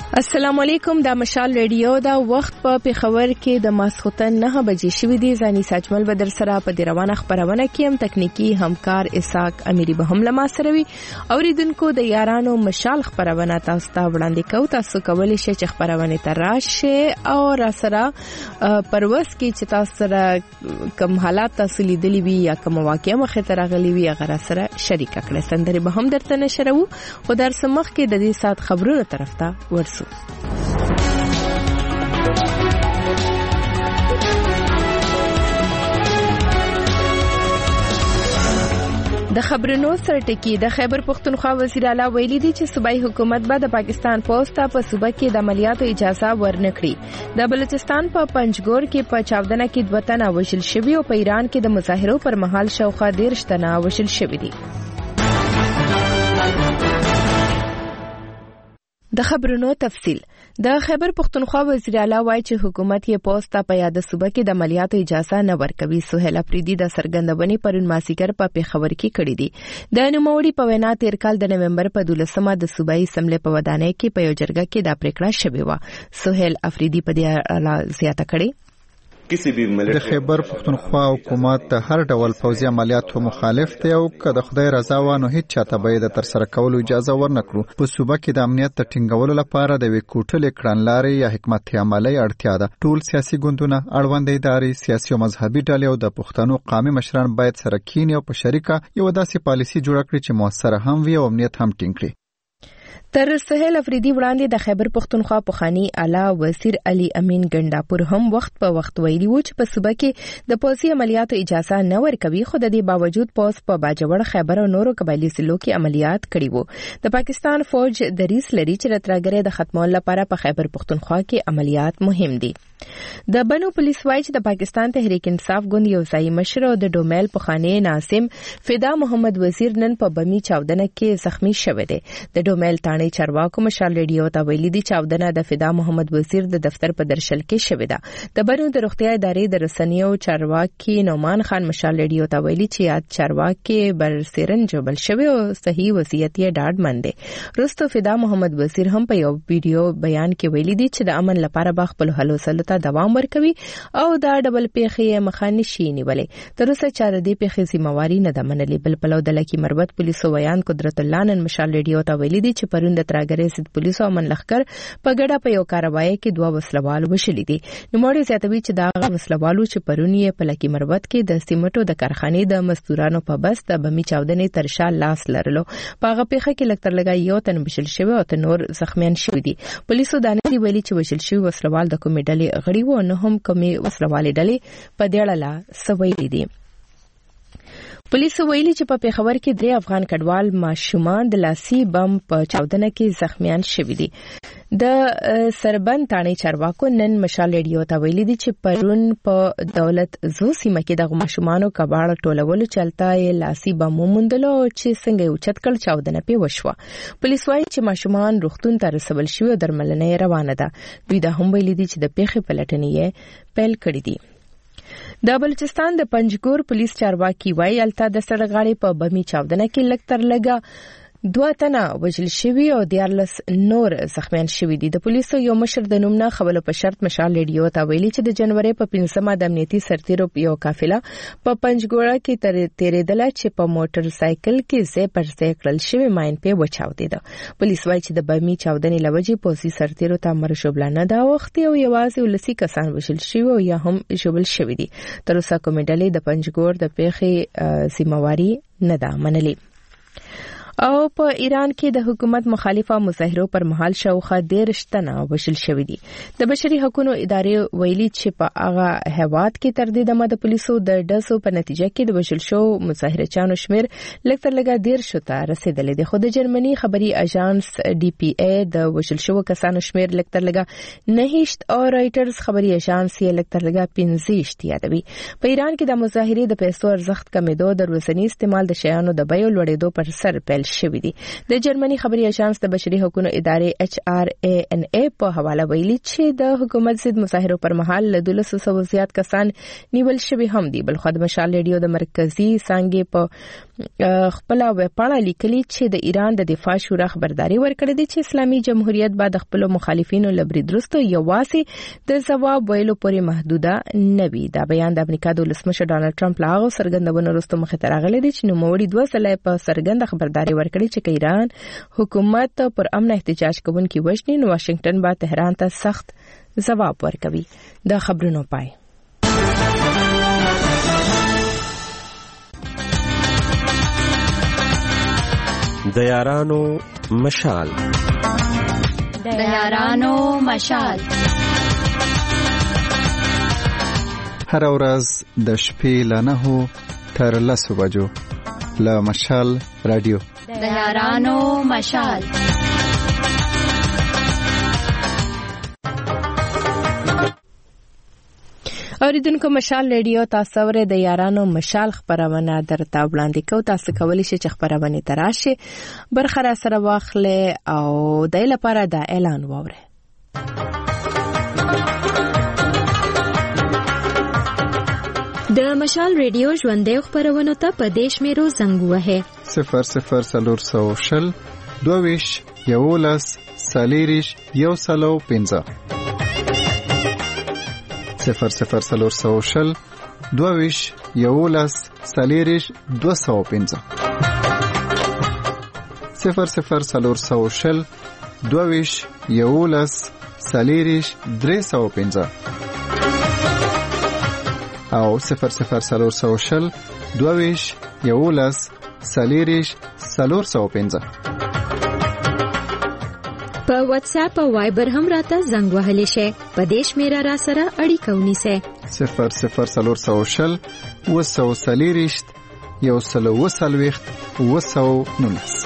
السلام علیکم. دا مشال ریډیو دا وخت په پیښور کې د ماسخوتن 9 بجې شوې دي. ځاني ساجمل بدر سره په دې روانه خبرونه کې هم تکنیکی همکار اسحاق امیری به هم لما سره وي. اوریدونکو د یارانو مشال خبرونه تاسو ته وړاندې کوو. تاسو کولی شئ چې خبرونه تراشه او را سره پروس کې چې تاسو سره کوم حالات تاسو لیدلی وي یا کوم واقعي مخه ته راغلي وي هغه سره شریک کړئ. سندري به هم درته نشرو. خو در سمخ کې د دې سات خبرونو طرف ته ورسو. د خبرونو سرټکی د خیبر پختونخوا وزیر اعلی ویلي دي چې صوبایي حکومت به د پاکستان پوسټ په صوبه کې د عملیاتو اجازه ورنکړي. د بلوچستان په پنجګور کې په چاودنه کې 2 تنه وژل شوي او په ایران کې د مظاهرو پر مهال شاوخوا 13 تنه وژل شوي دي. د خبرونو تفصیل. د خیبر پختونخوا وزیر اعلی وایي چې حکومت یې پوسټ په یاد صوبه کې د عملیاتو اجازه نه ورکوي. سهیل افریدي د سرګندونې پرون ماسیګر په پیښور کې کړې دي. د نوموړي په وینا تیر کال د نومبر په 12مه د صوبایي اسمبلی په ودانۍ کې په یو جرګه کې دا پریکړه شوې و. سهیل افریدي په دې اړه زیاته کړې. د خیبر پختونخوا حکومت د هر ډول پوځي عملیاتو مخالف دی او که د خدای رضا و نو هیڅ چاته به د ترسره کولو اجازه ورنکړو. په صوبه کې د امنیت د ټینګولو لپاره د وکوټل کړنلارې یا حکمت عملی اړتیا ده. ټول سیاسي ګوندونه، اړوند ادارې، سیاسي او مذهبي ډلې او د پښتنو قومي مشران باید سره کینی او په شریکه یو داسې پالیسي جوړه کړي چې موثره هم وي او امنیت هم ټینګ کړي. تر سهیل افریدي وړاندې د خیبر پختونخوا پخوانی اعلی وزیر علي امین ګنداپور هم وخت په وخت ویلي و چې په صوبه کې د پوځي عملیاتو اجازه نه ورکوي. خو د دې باوجود پوځ په باجوړ، خیبر او نورو قبایلی ضلعو کې عملیات کړي وو. د پاکستان فوج دریس لري چې د ترګرې د ختمولو لپاره په خیبر پختونخوا کې عملیات مهم دي. د بنو پولیس وایي چې د پاکستان تحریک انصاف ګوند یو ځای مشر او د ډومیل پخوانی ناظم فدا محمد وزیر نن په بمی چاودنه کې زخمی شوی دی. د ډومیل تانې چارواکو مشال ریډیو ته ویلي دي چاودنه د فدا محمد وزیر د دفتر په درشل کې شوی ده. د بنو د روغتیا ادارې د رسنیو چارواکي نومان خان مشال ریډیو ته ویلي چې یاد چارواکي برسرن جوړل شوی او صحیح وضعیت یې ډاډ مند دی. وروسته فدا محمد وزیر هم په یو ویډیو بیان کې ویلي دي چې د امن لپاره به خپل هلو سلو ته دوام ورکوي او دا ډبل پیښې مخه نشي نیولې. تر اوسه چا د دې پیښې ذمہواری نه ده منلې. بل پلو د لکی مربوط پولیسو ویان قدرت الله نن مشال ریډیو ته ویلي دي چې پرون د ترګرې ضد پولیسو او من لخر په ګډه په یو کاروایی کې 2 وسلوال وشلي دي. نوموړي زیاتوي چې دا وسلوالو چې پرون یې په لکی مربوط کې د سیمټو د کارخانې د مزدورانو په بس د بمی چاودنې تر شا لاس لرلو. په هغه پیښه کې لکتر لګا یو تن بشل شوی او نور زخمیان شوی دي. پولیسو دا نه ویلي چې وشل شوی وسلوال د کومې ډلې غړي و نه هم کومې وسلوالې ډلې په دې اړه سوي دي. پولیسو ویلي چې په پیښور کې 3 افغان کډوال ماشومان د لاسي بم په چاودنه کې زخمیان شوي دي. د سربند تانې چارواکو نن مشال ریډیو ته ویلي دي چې پرون په دولت زو سیمه کې د ماشومانو کباړه ټولولو چلته یې لاسي بم وموندلو چې څنګه یو چت کړ چاودنه پې وشوه. پولیس وایي چې ماشومان روغتون ته رسول شوي او درملنه روانه ده. دوی دا هم ویلي دي چې د پیښې پلټنې یې پیل کړې دي. د بلوچستان د پنجګور پولیس چارواکي وایي الته د سړغاړي په بمی چاودنه کې لکتر لګا 2 تنه وژل شوي او 14 نور زخمیان شوي دي. د پولیسو یو مشر د نوم نه خبرو په شرط مشال ریډیو ته ویلي چې د جنوري په 5مه د امنیتي سرتیرو یو قافله په پنجګوړه کې تیرېدله چې په موټر سایکل کې ځای پر ځای کړل شوی ماین په وچاودېده. پولیس وایي چې د بمی چاودنې لوجې پولیسي سرتیرو ته مر شوبلانه دا وخت او یوازې ولسی کسان وژل شوي او یا هم ژوبل شوي دي. تر اوسه کومې ډلې د پنجګور د پیښې ذمہواری نه ده منلې. او په ایران کې د حکومت مخالفه مظاهرو پر مهال شاوخوا 13 تنه وژل شوي دي. د بشري حقوقو ادارې ویلي چې په هغه هیواد کې تر دې دمه د پولیسو د ډزو په نتیجه کې د وژل شو مظاهرچیانو شمیر لکتر لګا 13 ته رسیدلی دی. خو د جرمني خبري اژانس DPA د وژل شو کسانو شمیر لکتر لګا 9 او رائټرز خبري اژانس یې لکتر لګا 15 یادوي. په ایران کې د مظاهرې د پیسو ارزښت کمیدو د ورځني استعمال د شیانو د بیو لوړېدو پر سر پیل شوې دي. د جرمني خبري اژانس د بشري حقوقو ادارې HRANA په حواله ویلي چې د حکومت ضد مظاهرو پر مهال له 200 زیات کسان نیول شوي هم دي. بل خو د مشال ریډیو د مرکزی څنګه په خپل ویبپاڼه لیکلي چې د ایران د دفاع شورا خبرداري ورکړې ده چې اسلامي جمهوریت بعد خپل مخالفینو لبرید وروسته یوازې د جواب ویلو پورې محدوده نه وي. دا بیان د امریکا د ولسمشر ډانلډ ټرمپ لاغو څرګندونو وروسته مخې ته راغلی دی چې نوموړي 2 ځله په څرګنده خبرداري ورکړې چې ایران حکومت پر امن احتجاج کوونکي وژني نو واشنگټن به تهران ته سخت جواب ورکوي. د خبرونو پای. د یارانو مشال. د یارانو مشال. هر ورځ د شپې له 9 تر 10 بجو له مشال رادیو. د یارانو مشال. اوریدونکو مشال ریډیو تاسو ورې د یارانو مشال خبرونه درته وړاندې کوو. تاسو کولی شئ چې خبرونه تراشي برخه را سره واخلې او د لپاره د اعلان ووره. د مشال ریډیو ژوندې خبرونه ته په دیش میرو زنګ وهه 00 22 11 سالیریش 105 00 22 11 سالیریش 205 00 22 11 سالیریش 305 او 00 22 11 سالیریش 405. په واتس اپ او وایبر هم راته زنګ وهلی شي. په دیش میرا را سره اړیکه ونیسه 00 وسو سالیریش 120 219.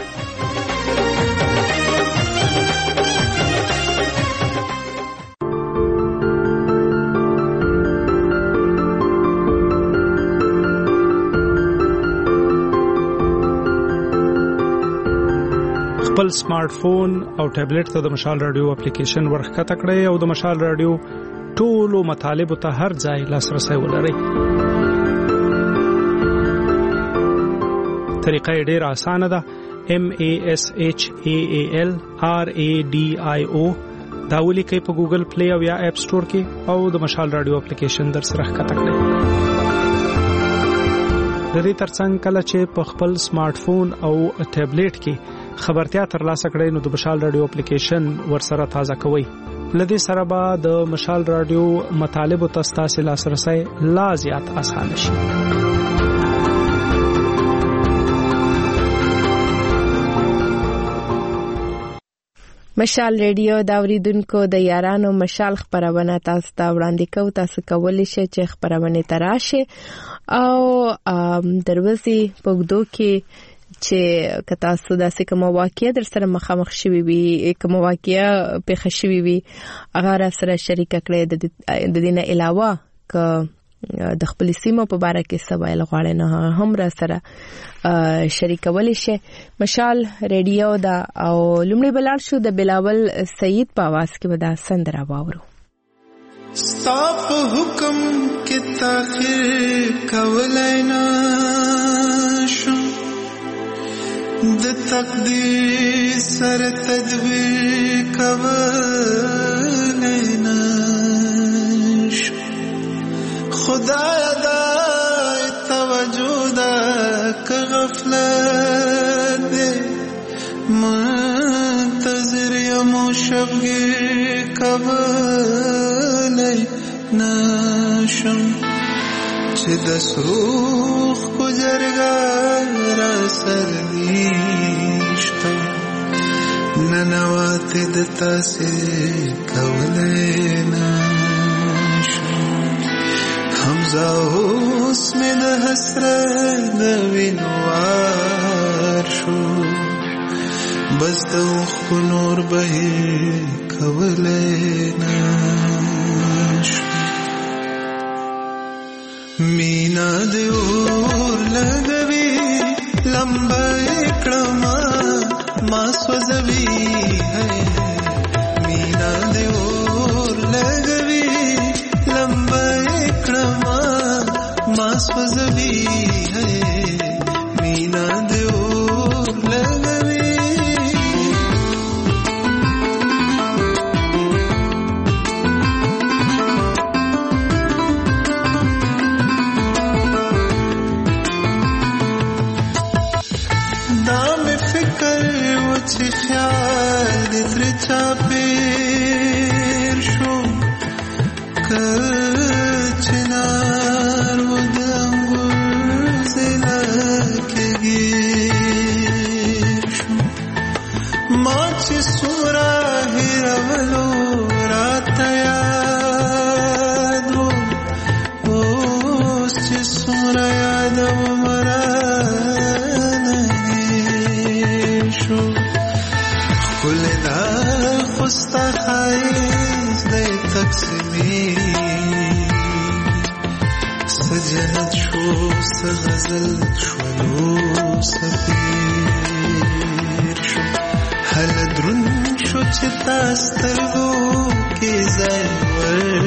خپل سمارټ فون او ټابلیټ ته د مشال رادیو اپلیکیشن ورخکته کړئ او د مشال رادیو ټولو مطالب ته هر ځای لاسرسي ولرئ. طریقه ډېره اسانه ده. MASHAAL RADIO دا ولیکئ په ګوګل پلی او یا اپ سٹور کې او د مشال رادیو اپلیکیشن در سره ښکته کړئ. د دې ترڅنګ کله چې په خپل سمارټ فون او ټابلیټ کې خبرتیا ترلاسه کړئ نو د مشال رادیو اپلیکیشن ورسره تازه کوئ. لدې سره به د مشال رادیو مطالب تاسو لاسرسي لا زیات آسان شي. مشال ریډیو دا اوریدونکو د یارانو مشال خبرونه تاسو ته وړاندې کوي. تاسو کولی شئ چې خبرونه تراشي او دروازې پګدو کې چې کتا سودا سه کوم واقعیا در سره مخامخ شوي وي کوم واقعیا په خشوي وي هغه سره شریک کړي. د دې نه علاوه ک د خپل سیمو په اړه کې سوال غواړي نه هم را سره شریکول شي. مشال ریډیو دا او لومړی بلار شو د بلاول سید په आवाज کې ودا سندره واورو. ستاپ حکم کې تاخير کولینا شو د تقدیر سره تدبیر کولینا شو خدای دا توجه دا که غفلت دے منتظر یمو شبگیر کولی نشم چه دسروخ کجرگا را سرنیشتا ننواتی دتا سے کولی نشم حمزه اوس مې د حسرت د وینوار شو بس د اوښکو نور بهیر کولی نشو مینا د اور لګوي لمبه کړمه ما سوزوي مینا دې اور لګوي لمبه کړما ما سوزوي مینا دې اور لګوي چې خیال دې تر چا پیر شو کچنار و د انګور زلا کې گیر شو ما چې سورا هیرولو راته یاد و اوس چې سورا یاد و مرا کلنا خستا خائز دے تقسیمی سجنت شو سغزل شولو سفیر شو حل درن شو چتا سترگو کے زائور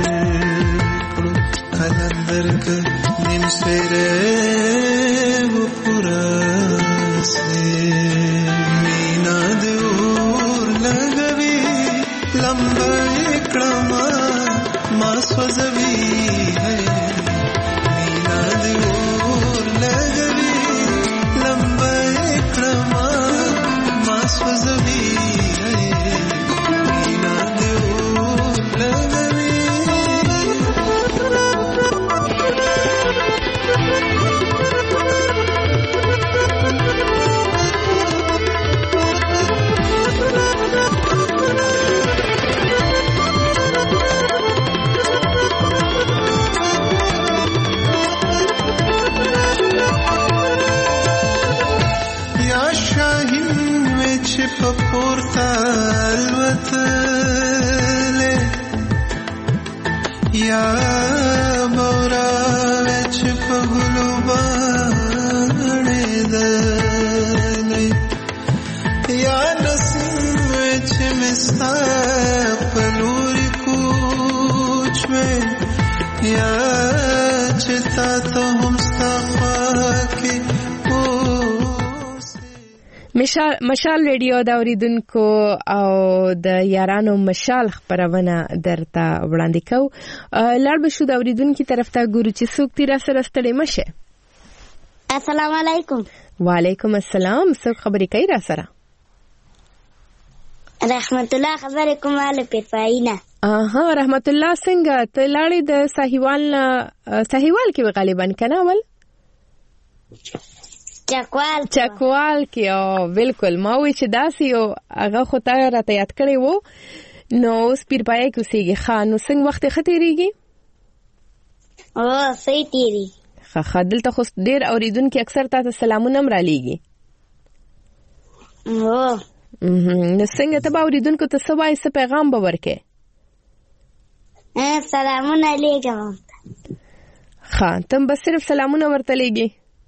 کلندر کا نیم سویرے وہ پورا سے مینا دیو لګوي لمبه کړما ما سوزوي مینا دې اور لګوي لمبه کړما ما سوزوي مینا دې اور لګوي پورتا الوتلې یا مورا وچ په ګلو باندې دلې یا نسیم وچ مستا په لوري کوچ مې یا چتا ته هم صفا کې مشال ریډیو دا اوریدونکو او د یارانو مشال خبرونه درته وړاندې کو لړ بشو دا اوریدونکو طرف ته ګورو چې څوک تیر سره ستړي مشه. السلام علیکم. وعلیکم السلام. څوک خبرې کوي را سره؟ رحمت الله خبرې کومه له پیفاینا. رحمت الله څنګه ته لاړې د ساحیوال کې غالبا کنه ول چکوال کې او بالکل ما وی چې داسي او هغه خو ته راته یاد کړی وو نو سپیر پای کې اوسېږي خانو څنګه وخت ختیریږي صحیح تیری دلته خو ډیر اوریدونکو اکثر تاسو سلامونه را لېږي نو څنګه ته اوریدونکو ته څه وایي څه پیغام به ورکې سلامونه لېږم تم بس صرف سلامونه ورته لېږي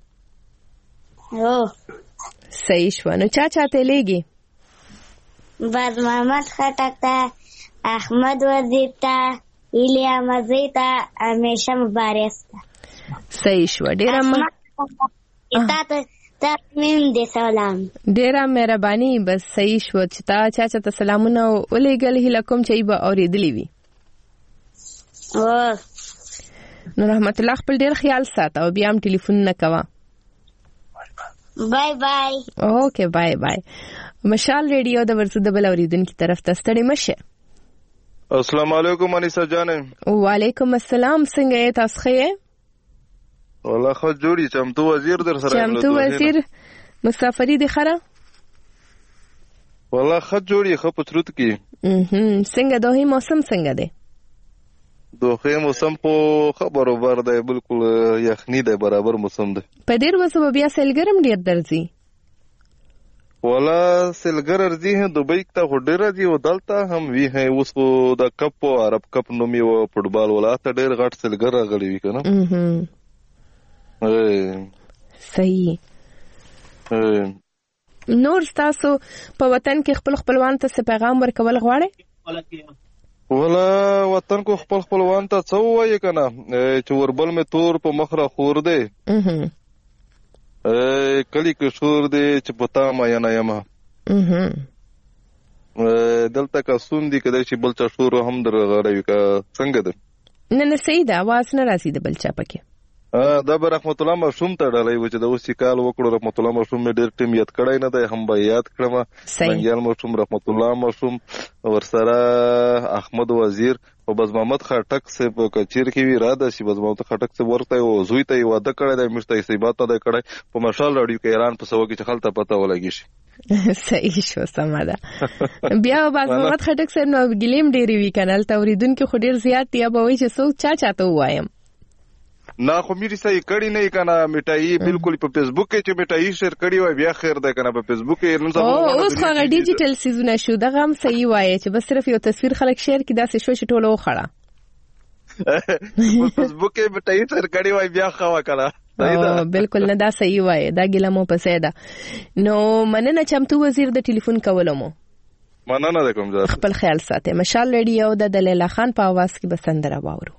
صحیح شو نو چا چاته لېږي باز محمد خټک ته احمد وزیر ته ایلیا مزی ته همیشه مبارک ته صحیح شو ډیره تاسو دې سلام ډیره مهرباني بس صحیح شو چې تا چا چاته سلامونه ولېږل هله کوم چې به اوریدلی وي نو رحمت الله خپل ډیر خیال ساته او بیا هم ټلیفون نه کوه بای بای. اوکے بای بای. مشال ریډیو د ورسو د بل اوریدونکو طرف ته ستړي مشه. السلام علیکم انیسا جانم. وعلیکم السلام. څنګه یې تاسو ښه؟ والله خو جوړی چمتو وزیر در سره چمتو وزیر مسافری دی خره والله خو جوړی خو پچروت کی څنګه دوی موسم څنګه دی؟ دوی موسم په خبرو بر دی بالکل یخنی دی برابر موسم دی په ډیر وسو بیا سلګرم ډیر درځي والله سلګر ارزي ہے دوبۍ ته هډر راځي او دلته هم وی ہے اوس د کپ عرب کپ نومي او فوټبال ولا ته ډیر غټ سلګر راغلی وی کنه صحیح نور تاسو په وطن کې خپل خپلوان ته څه پیغام ورکول غواړئ؟ ولا وطن کو خپل خپلوان ته څه وایي کنه چې وربل می تور په مخ را خور دی کلی کې شور دی چې پتا ما یا نه یم دلته کا سون دی کده چې بلچا شور هم در غړوي کا څنګه ده نه صحیح ده आवाज نه راځي د بلچا پکې دا به رحمت الله مشوم ته ډالۍ و چې د اوسې کال وکړو رحمت الله مشوم مې ډېر ټیم یاد کړی نه دی هم به یاد کړم منګیال مشوم رحمت الله مشوم ورسره احمد وزیر او بز محمد خټک سے په کچیر کې وی را ده چې بز محمد خټک سے ورته او زوی ته واده کړی دی مشته سیبات ته کړی په مشال رادیو کې ایران په سو کې چې خلته پته ولګی شي صحیح شو سماده بیا بز محمد خټک سے نو ګلیم ډېری وی کنال توریدونکو خو ډېر زیات دی به وای چې سو چاته وایم نه خو میری صحیح کړی نه کنه میټای بالکل په فیسبوک کې چې میټای شیر کړی وای بیا خیر ده کنه په فیسبوک کې نن زموږ اوس خو ډیجیټل سیزونه شو دغه هم صحیح وای چې بس صرف یو تصویر خلک شیر کړي داسې شو چې ټولو خړه په فیسبوک کې میټای شیر کړی وای بیا خوا کړه بالکل نه دا صحیح وای دا ګلمو پسې ده نو مننه چمتو وزیر د ټلیفون کولمو مننه د کوم ځای خپل خیال ساته مشال ریډیو د دلیلا خان په आवाज کې بسندره واورو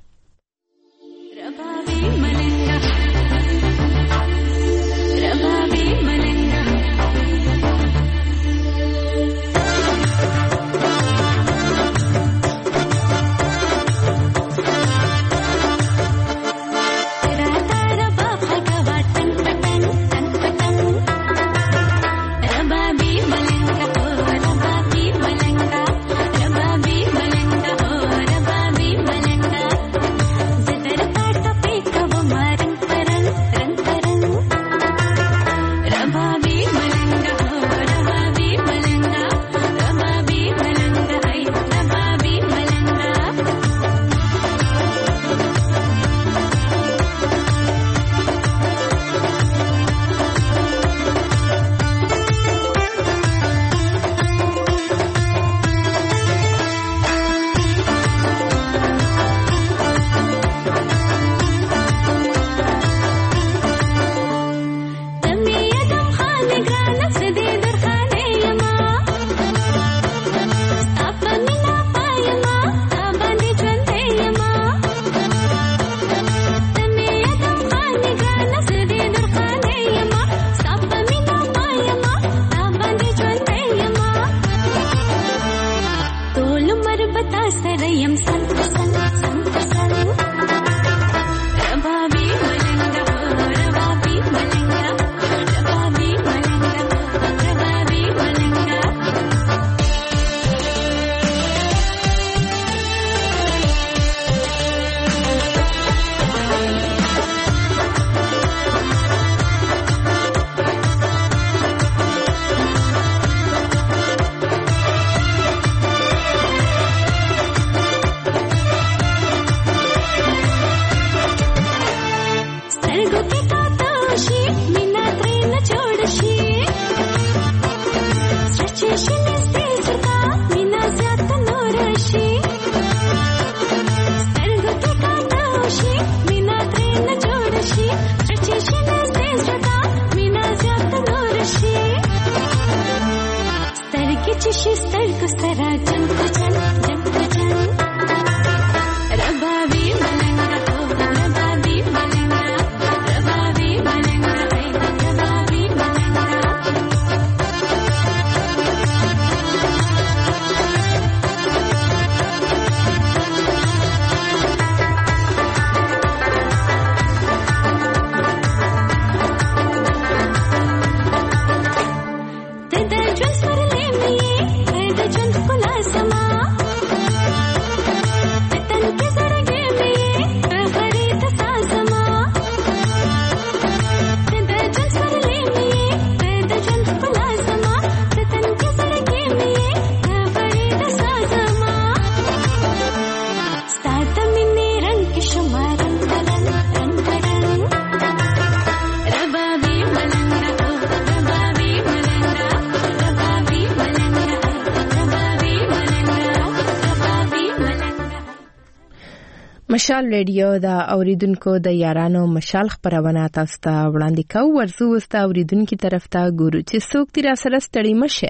مشال ریډیو دا اوریدونکو د یارانو مشال خبرونه تاسو ته وړاندې کوو. ورسو وستا اوریدونکو طرف ته ګورو چې څوک تیر سره ستړي مشه.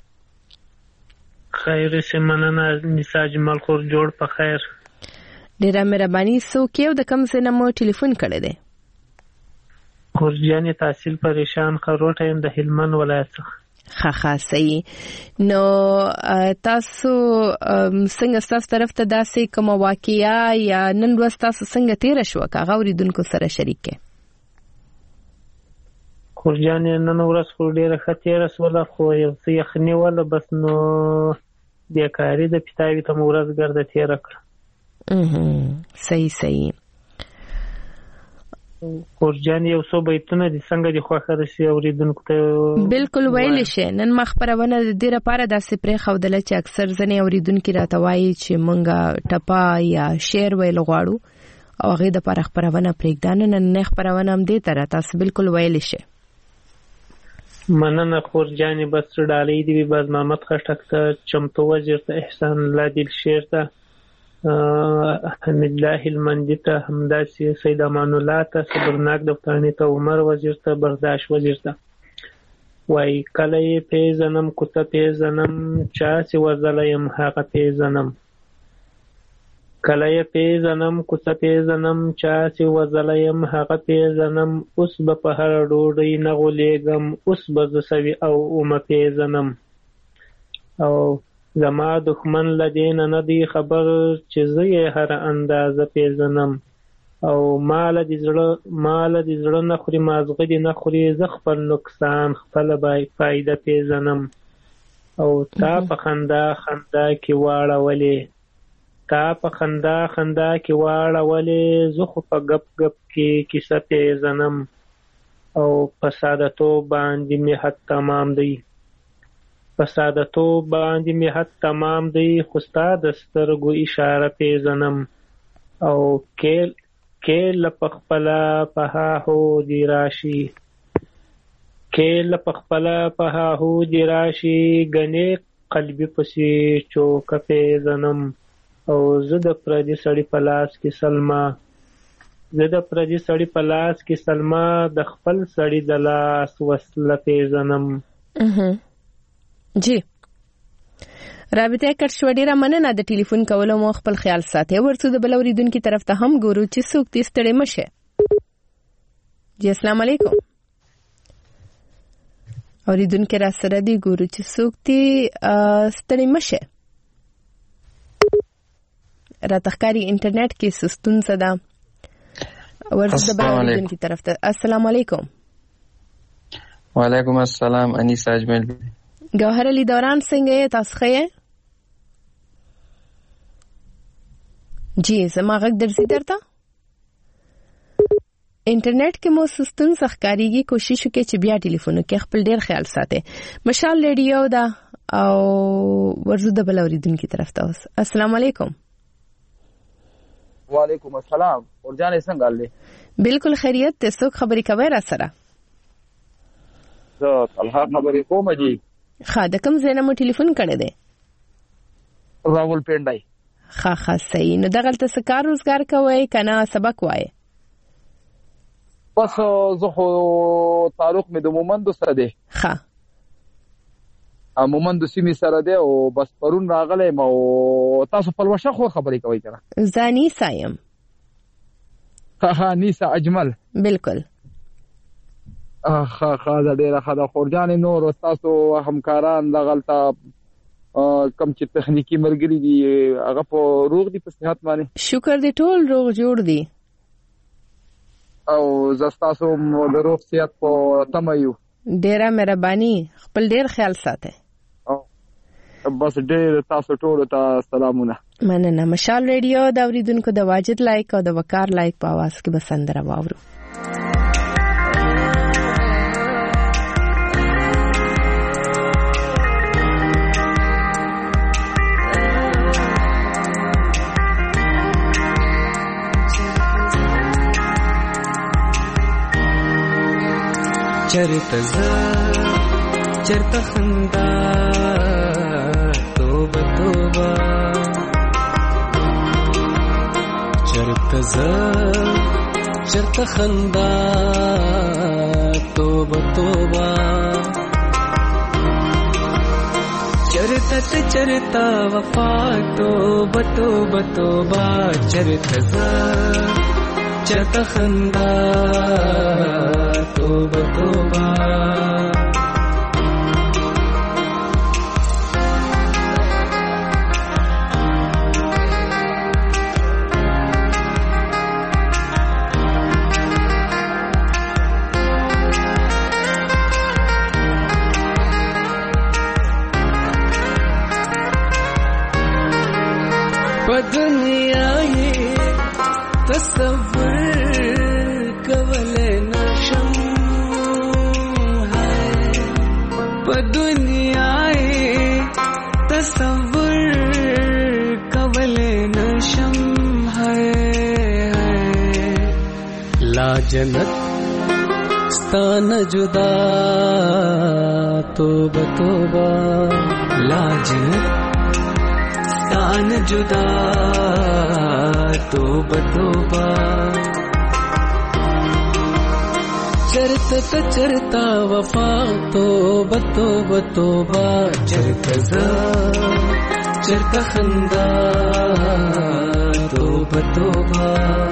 خیر سمننا نساء جمال خور جوړ په خیر. ډیره مهرباني. څوک یو د کم څه نمو ټلیفون کړی دی؟ خورجانې تحصیل پریشان خروټه يم د هلمند ولایت څخه. خا صحیح. نو تاسو څنګه تاسو طرف ته داسې کوم واقعیا یا نن ورځ تاسو څنګه تیر شو کاغه اوریدونکو سره شریک کې؟ خورجانې نن ورځ خو ډیره ختیره سوله خو یو څه یخنی ولا بس نو بیکاری د پټاوي ته ورځ ګرځه تیر کړ. صحیح. خورجان یو څو بیتونه دي څنګه دي خوښه رسي اوریدونکو ته؟ بالکل ویل شي. نن مخبرونه د دې لپاره داسې پرې خوده چې اکثر ځنې اوریدونکو راته وایي چې مونږه ټپا یا شعر ویل غواړو او هغه د لپاره خبرونه پرېږدان نه خبرونه هم دي تر تاسو بالکل ویل شي. مننه خورجان. بس ډالۍ دی باز محمد خټک ته، چمتو وزیر ته، احسان الله دل شیر ته، حمید الله المندی ته، همداسې سید امان الله ته، صبرناک دفترانی ته، عمر وزیر ته، برداشت وزیر ته. وای کله یې پیژنم کوته پیژنم چا چې وزلیم هغه پیژنم. کله یې پیژنم کوته پیژنم چا چې وزلیم هغه پیژنم. اوس به په هر ډوډۍ نه غولېږم، اوس به زه سوي او اومه پیژنم. او زما دښمن له دې نه دی خبر چې زه یې هر اندازه پیژنم. او مال دې زړه نه خوري مازغه دې نه خوري، زه خپل نقصان خپل فایده پیژنم. او تا په خندا کې واړولې، تا په خندا کې واړولې، زه خو په غپ کې کیسه پیژنم. او په ساده‌توب باندې مې حد تمام دی، په ساده‌توب باندې مې حد تمام دی، خو ستا د سترګو اشاره پیژنم. او کېل په خپله په هاهو دی راشي، کېل په خپله په هاهو دی راشي، ګنې قلبي پسې چوکه پیژنم. او زه د پردي سړي په لاس کې سلما، زه د پردي سړي په لاس کې سلما، د خپل سړي د لاس وسله پیژنم. جی رابطه کړ شو. ډیره مننه د ټلیفون کولو. مو خپل خیال ساتئ. ورڅو د بل اوریدونکو طرف ته هم ګورو چې څوک دې ستړي مشه. جی السلام علیکم. اوریدونکو را سره دی ګورو چې څوک دې ستړي مشه. را تخکاری انټرنیټ کې سستون صدا. ورڅو د بل اوریدونکو طرف ته السلام علیکم. وعلیکم السلام. انیس اجمل. گوهر علی دوران څنګه یې تاسو ښه؟ جی زما غږ درځي درته؟ انټرنیټ کې مو سستون ښکاریږي. کوشش وکړئ چې بیا ټلیفون کې خپل ډیر خیال ساتئ. مشال ریډیو دا او ورزو د بل اوریدونکو طرف ته اوس. السلام علیکم. وعلیکم السلام. ورجان څنګه حالې؟ بالکل خیریت ته. څوک خبرې کوي را سره؟ زه طلحه خبرې کوم. جی ښه. د کوم ځای نه مو ټلیفون کړی دی؟ راول پینډای. ښه صحیح. نو دغلته څه کار روزګار کوئ کنه سبق وایي؟ بس زه خو تعلق مې د مومندو سره دی. ښه. مومندو سیمې سره دی او بس پرون راغلی او تاسو پلوشه خو خبرې کوئ کنه؟ زه نیسا یم. ها نیسا اجمل. بالکل. خاصه ډیره خدا خورجان نور او تاسو همکاران دغلطه کم چې تخنیکی مرګري دي هغه په روغ دي په صحت باندې؟ شکر دې ټول روغ جوړ دي. او زستاسو د روغ صحت په تمه یو. ډیره مهرباني. خپل ډیر خیال ساتئ. بس ډیر تاسو ټول ته سلامونه. مننه. مشال ریډیو د اوریدونکو د واجد لایک او د وقار لایک په आवाज کې بسندره واورو. چرته زه چرته خندا توبه توبه چرته چرته زه چرته خندا توبه توبه چرته ته چرته وفا توبه توبه توبه چرته زه چرته خندا توبه توبه په دنیا یې تصور کولای نشم په دنیا یې تصور کولای نشم لا جنت ستان جدا توبه توبه لا جنت ستان جدا توبه توبه چرته ته چرته وفا توبه توبه توبه چرته زه چرته خندا توبه توبه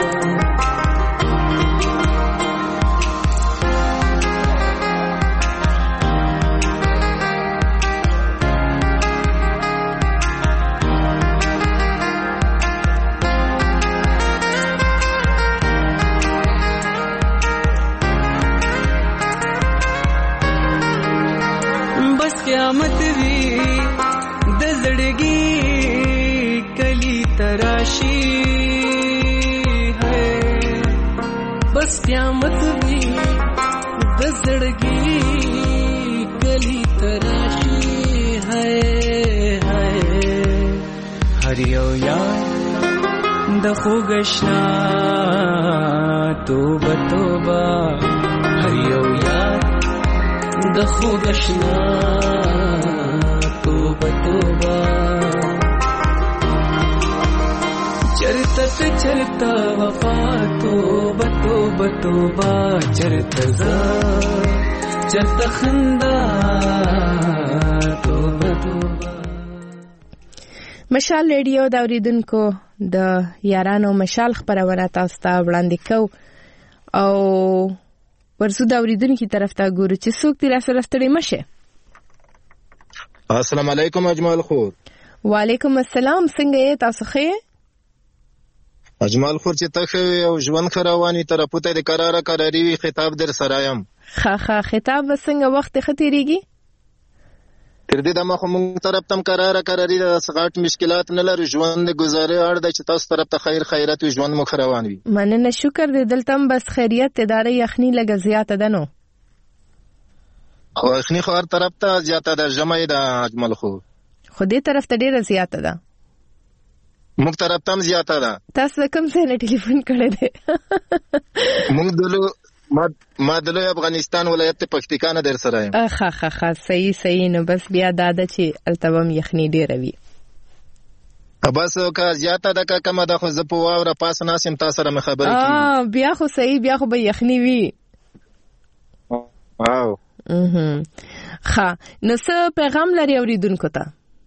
قیامت وی د زړګي کلی تراشی ہے بس قیامت وی د زړګي کلی تراشی ہے هر یو یار د خوګشنا توبه توبه هر یو یار د خوګشنا توبه توبه چرته ته چرته وفا توبه توبه توبه چرته زه چرته خندا توبه توبه مشال ریډیو د اوریدونکو د یارانو مشال خبرونه تاسو ته وړاندې کوو او ورسو دا اوریدونکو طرف ته ګورو چې څوک دی راسره ستړي مشه. السلام علیکم اجمل خور. وعلیکم السلام، څنګه یې تاسو ښه؟ اجمل خور چې ته ښه او ژوند خروانی طرفته د قراری خطاب در سره یم. ښه خطاب څنګه وخت ختیریږي؟ تر دې دمه خو مونږ طرف تم قراری د سغاټ مشکلات نه لري، ژوند گزارې اړ د چې تاسو طرف ته خیرات او ژوند مخ روان وي. مننه، شکر دې دلته بس خیریت ادارې یخنی لګ زیاته ده نو. خو یخنی خو هر طرف ته زیاته ده، جمع ده اجمل خو. خو دې طرف ته ډیره زیاته ده. مونږ طرف ته زیاته ده. تاسو کوم ځای نه ټلیفون کړی دی؟ مونږ ما دلوی افغانستان ولایت پکتیکا نه در سره یم. ښه صحیح نو بس بیا داده چې التبم یخنی ډیره وي. بس که زیاته ده که کمه ده خو زه په واوره پاس ناسم تاسو سره خبرې کیږي. بیا خو صحیح، بیا خو به یخنی وي. واو. ښه نو څه پیغام لري اوریدونکو ته؟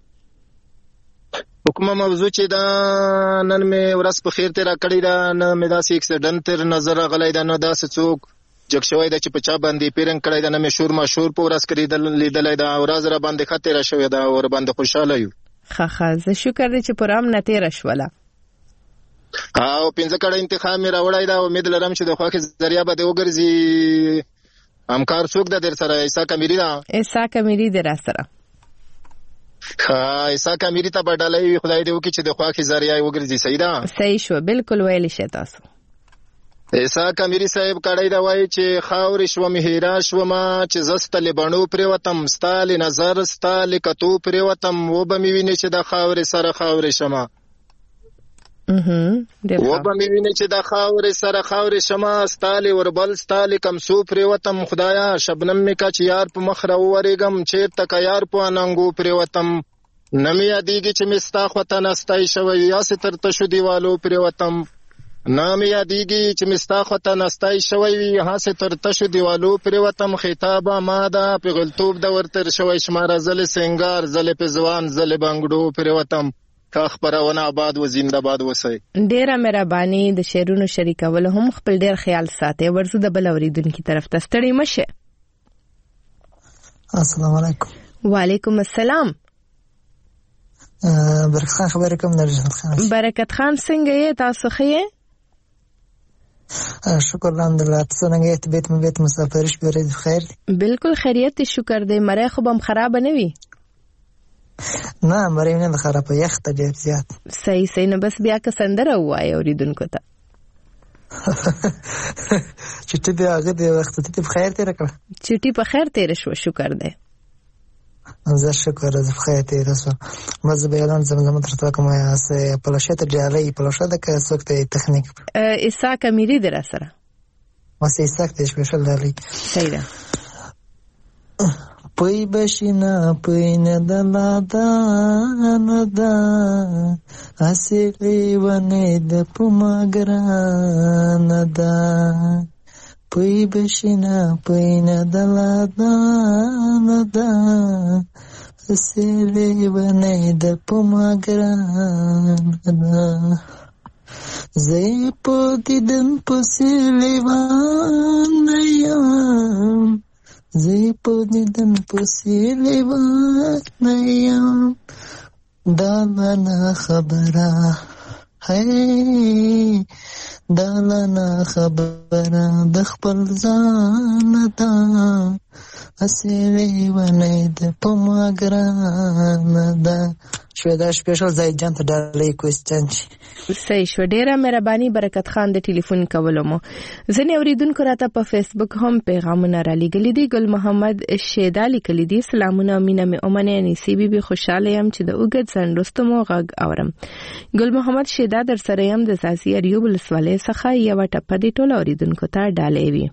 کومه موضوع چې دا نن مې ورځ په خیر تیرا کړې ده، نه مې داسې اکسیډنټ تر نظر غلی ده، نه داسې څوک جګ شوی ده چې په چا باندې پیرنګ کړی ده، نه مې شور ماشور په ورځ کې لیدلی ده. ورځ را باندې ښه تیره شوې ده او باندې خوشحاله یو. ښه زه شکر دی چې پرام نه تیره شوله. او 5 کړه انتخاب مې راوړی ده، امید لرم چې د خوښې ذریعه به دې وګرځي. همکار څوک ده در سره؟ عیسی کمیری ده. عیسی کمیری دی را سره. عیسی کمیری ته بدلای وي، خدای دې وکړي چې د خواخې ذریعہ وګرځي. صحیح ده، صحیح شو، بالکل ویل شي تاسو. عیسی کمیری صاحب کړی دا وایي چې خاورې شوم هیرا شوم چې زست لبنو پریوتم، ستال نظر ستال کتو پریوتم، و به مې ویني چې د خاورې سره خاورې شمه. و به مې ویني چې د خاورې سره خاورې شمه، ستال وربل ستال کمسو پریوتم، خدایا شبنم مې کا چې یار په مخ راوورېږم، چېرته که یار په اننګو پریوتم، نه مې یادېږي چې مې ستا خواته نستی شوی، یاسې تر تشو دیوالو پریوتم. نام یادیږي چې مستا خواته نستای شوی وي هاسې تر تشو دیوالو پرېوتم خطاب ما ده پیغلتوب د ورتر شوی شماره زلې سنگار زلې پزوان زلې بنګړو پرېوتم کا خبرونه آباد و زنده باد وسی. ډیره مهرباني د شعرونو شریکول هم خپل ډیر خیال ساتي. ورزو د بل اوریدونکو طرف ته ستړي مشه. السلام علیکم. وعلیکم السلام. برکت خان خبرې کوم نرجس خان. برکت خان څنګه یې تاسو ښه؟ شکر الحمدلله. تاسو څنګه یې؟ بیت مو بیت مسافر شپه بخیر؟ بالکل خیریت شکر دی. مړی خو بم خراب نه وي؟ نه مړی نه خراب یخ ته ډیر زیات. صحیح نو بس بیا که سندره وایي اوریدونکو ته. چټي بیا هغه د وخت ته په خیر تیر کړ. چټي په خیر تیر شو شکر دی. زه شکر از خیر تیر شو. مزه به اعلان زمزمه تر کومه اسه پلاشته جالي پلاشته که سوکته تکنیک ایسا کمیری در سره واسه ایسا ته سپیشل دالي. صحیح ده. پوی بشینا پوی ندلا دا ندا اصلی ونه د پماګرا ندا پوی بشینا پوی ندلا دا ندا اصلی ونه د پماګرا ندا زی په دیدن پسلی وانه زی په دیدن پسلی وانه دالنا خبره هی دالنا خبره د خپل ځان ته اصلي ونه د پماګران ده. شودا سپیشل زای جان ته ډالۍ کوېسچن صحیح شو. ډیره مهرباني برکت خان د ټلیفون کولو مو. ځنې اوریدونکو راته په فیسبوک هم پیغامونه را لېږلي دي. ګل محمد شیدا لیکلي دي سلامونه مینه مې اومنه انیسي بیبي خوشاله یم چې د اوږد ځنډ وروسته مو غږ اورم. ګل محمد شیدا در سره یم د ساسي اریوب ولسوالۍ څخه یوه ټپه دې ټولو اوریدونکو ته ډالۍ وي.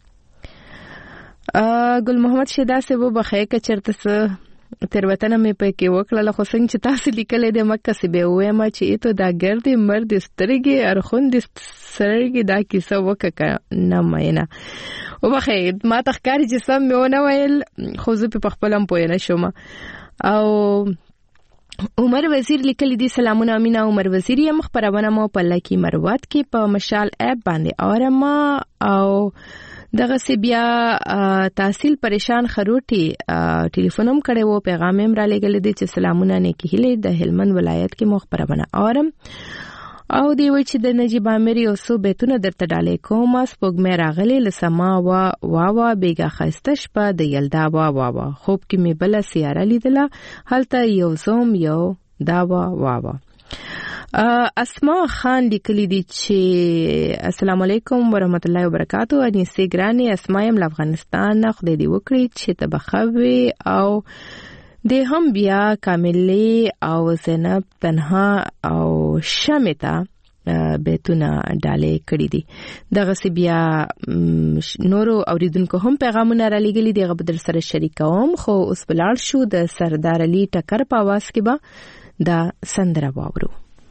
ګل محمد شیدا سے و بخیر که چرته څه تیروتنه مې پکې وکړله خو څنګه چې تاسو لیکلې د مکه سی به وایم چې ایتو دا ګردې مرد سترګې ارخوند سرګې دا کیسه وکړه نه مینه او بخیر ما تخکاری چې سم مې ونه ویل خو زه په خپلم پوه نه شوم. او عمر وزیر لیکلی دی سلامونه امینا عمر وزیر یم خبرونه مو په لکی مروت کې په مشال اپ باندې اورما او دغه سی بیا تحصیل پریشان خروټي ټلیفونم کړي وو پیغام هم را لګل دي چې سلامونه نه کېله د هلمند ولایت کې مخبرونه اورم او دی وی چې د نجیب امری او سو بیتونه درته ډالې کوم سپوږمۍ راغلي لسما وا بیګه خسته شپه د یلدا وا خوب کې می بل سیاره لیدله هلته یو زوم یو دا وا اسماء خان لیکلی دی چې السلام علیکم ورحمت الله وبرکاتو. انیسه ګرانی اسماء یم افغانستان نه خدای دی وکړي چې تبخوي او د هم بیا کاملی او زینب تنها او شمتا بیتونه ډالې کړې دي. دغه سی بیا نورو اوریدونکو هم پیغامونه را لېږلي دي هغه بدل سره شریکوم خو اوس بلاړ شو د سردار علي ټکر په आवाज کې به دا سندره واورو.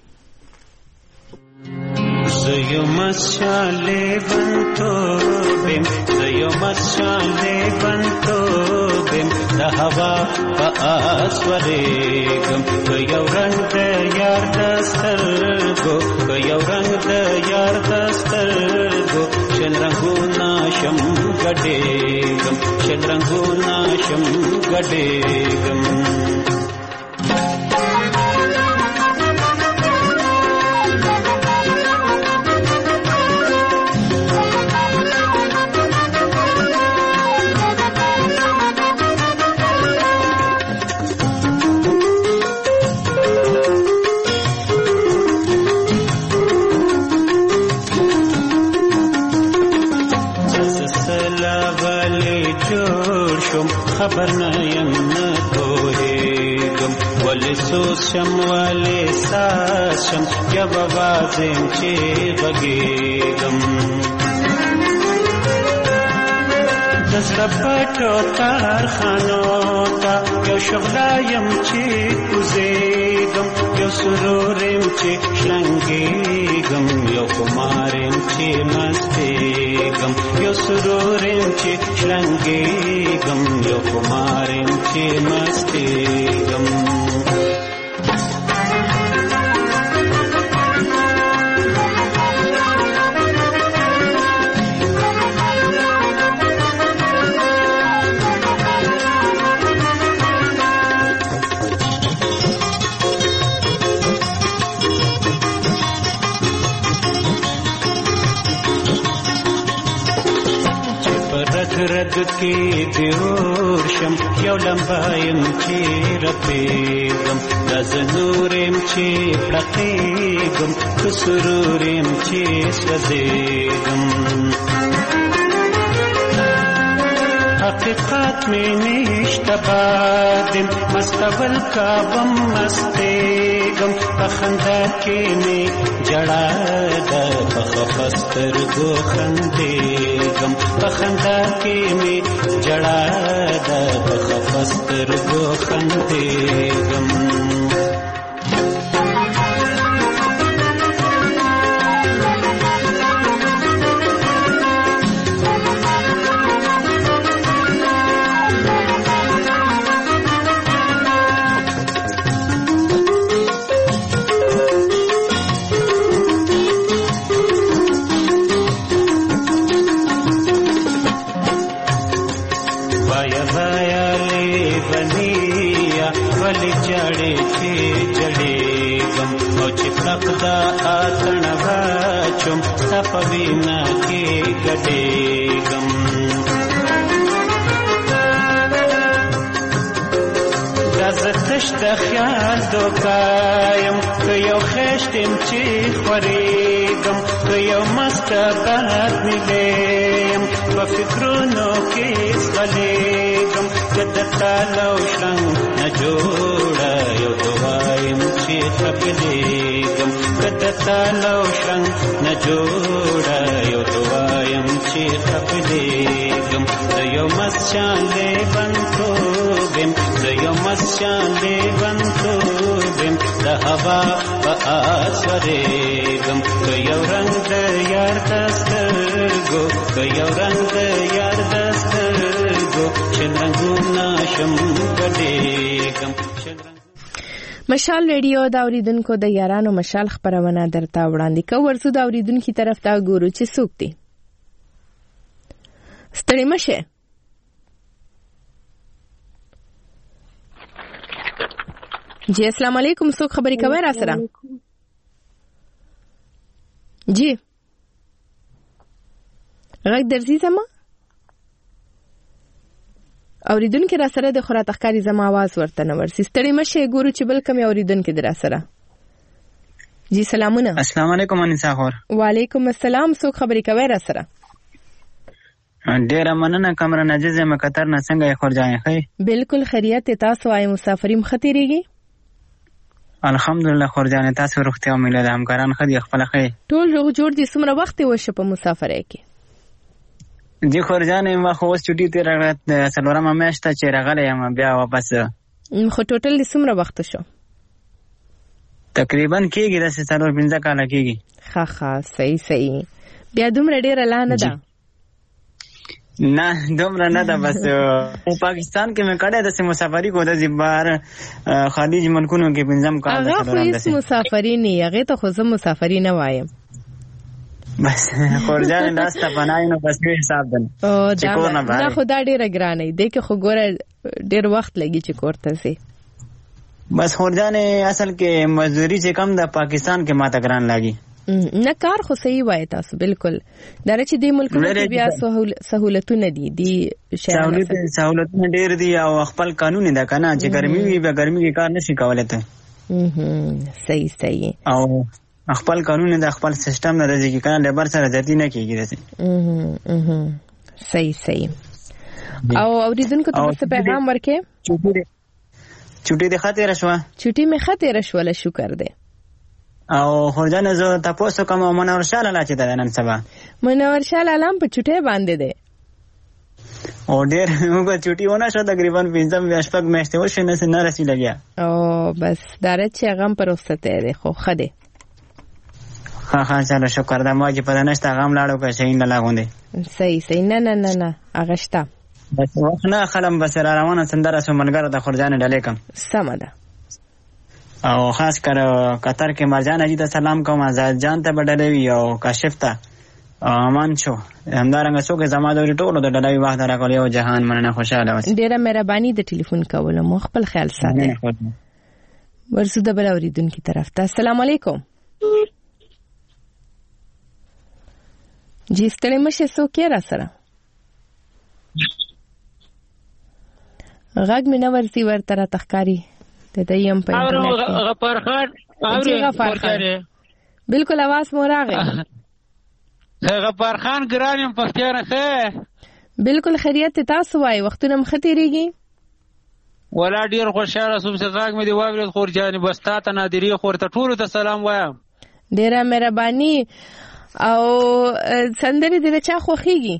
زيو مشاله بنتو بم زيو مشاله بنتو بم د هوا په اسورېګم یو رنگ د یار دسترګو یو رنگ د یار دسترګو شن رنگونه شم ګډېګم شن رنگونه شم ګډېګم خبر نه یم نه پوهېږم ولې سوز شم ولې ساز شم یا به وازم چې غږېږم دزړه پټو کارخانو ته یو شغلایم چې کوزېږم یو سرورم چې شلنګېږم یو خمارم چې مستېږم یو سرورم چې شلنګېږم یو خمارم چې مستېږم رد کې دیور شم یو لمبایم چې رپېږم د زنورم چې پړقېږم کسرورم چې سوځېږم حقیقت می نشته بادم مستول کابم مستېږم په خندا کې می جړا ده په خفه سترګو خندېږم په خندا کې می جړا ده په خفه سترګو خندېږم دا آتن باچم سپوینا کی گډېږم دا زتش د خیال دوکایم که یو خشتم چې خورېږم که یو مستبد میلیم په فکرونو کې ځغلېږم که د تالو شرنګ نه جوړه یو دوایم چې خپلېږم که د تالو شرنګ نه جوړه یو دوایم چې خپلېږم زه یو مسجان لیونتوب یم زه یو مسجان لیونتوب یم د هوا په آس ورېږم که یو رنګ د یار د سترګو که یو رنګ د یار د سترګو چې رنګونه شم ګډېږم مشال ریډیو دا اوریدونکو د یارانو مشال خبرونه درته وړاندې کوي ورسو دا اوریدونکو طرف ته ګورو چې څوک دي ستړي مشه جی السلام علیکم څوک خبرې کوي را سره جی غږ درځي زما اوریدونکو را سره د خورا تخکاری زما आवाज ورته نه ورسي ستړي مشه ګورو چې بل کم اوریدونکو در سره جی سلامونه السلام علیکم انیسا خور وعلیکم السلام څوک خبرې کوي را سره ډیره مننه کمره نجیز مکتر نه څنګه خور ځای خې بالکل خیریت تاسو وايي مسافریم خطرېږي الحمدلله خور ځان تاسو روغتیا مله د همکاران خدي خپل خې ټول روغ جوړ دي څومره وخت وشه په مسافرۍ کې جی خور ځان ما خو اوس چټي تیر راغله څلورمه میاشت چې راغله یم بیا واپس خو ټوټل څومره وخت شو تقریبا کېږي د 4-5 کال کېږي ښه صحیح بیا دومره ډیره لا نه ده نه دومره نه ده بس پاکستان کې مې کړه د مسافری کو د زبار خلیج ملکونو کې پنځم کال هغه خو هیڅ مسافری نه هغه ته خو زه مسافری نه وایم بس خورجان راسته بناینو بس به حساب دن دا خدا ډیره ګرانه دی که خو ګوره ډیر وخت لګي چې کوړته سي بس خورجان اصل کې مزدوری چې کم د پاکستان کې ماته ګران لګي نه کار خو صحیح وای تاسو بالکل درچې د ملکونو کې بیا سہولتونه دي سہولتونه ډېر دي او خپل قانون ده کنه چې ګرمي وي به ګرمي کې کار نشي کولای ته صحیح او خپل قانون ده خپل سیستم نه راځي کنه لیبر سره ځتی نه کیږي دسه صحیح او اوریدونکو ته څه پیغام ورکې چټي د خاطر شو چټي می خاطر شو له شکر ده او خورجان زه تاسو کوم منور شاله لا چې د نن سبا منور شاله لام په چټه باندې ده او ډېر موږ چټي ونه شو تقریبا 15 شپږ میاشتې وشوې نه رسي لګیا او بس داره چې غم پر وسته دی خو خده ها چلو شکر دا ما چې پته نشته غم لاړو که شي نه لاغوندې صحیح نه اغشتا بس نه خلم بس را روانه سندره سو ملګر د خورجان ډلې کم سم ده او خاص کر قطر کې مرجان اجي ته سلام کوم آزاد جان ته بدلې وی او کاشف ته امان شو همدارنګه څوک زما د ټولو د ډلې وخت راکول یو جهان مننه خوشاله اوسه ډیره مهرباني د ټلیفون کول مو خپل خیال ساتئ ورسو د بل اوریدونکو طرف ته السلام علیکم جی ستړي مشه سو کې را سره غږ مې نه ورسي ورته را تخکاری ته دیم په انټرنیټ غفار خان بالکل आवाज مو راغی غفار خان ګرانم پښتانه ښه بالکل خیریت تاسو وای وختونه مختیریږي ولا ډیر خوشاله سوم چې غږ مې دی واورید خورجان بس تا ته نادری خورته ټولو ته سلام وایم ډیره مهرباني او سندري دې چا خوخيږي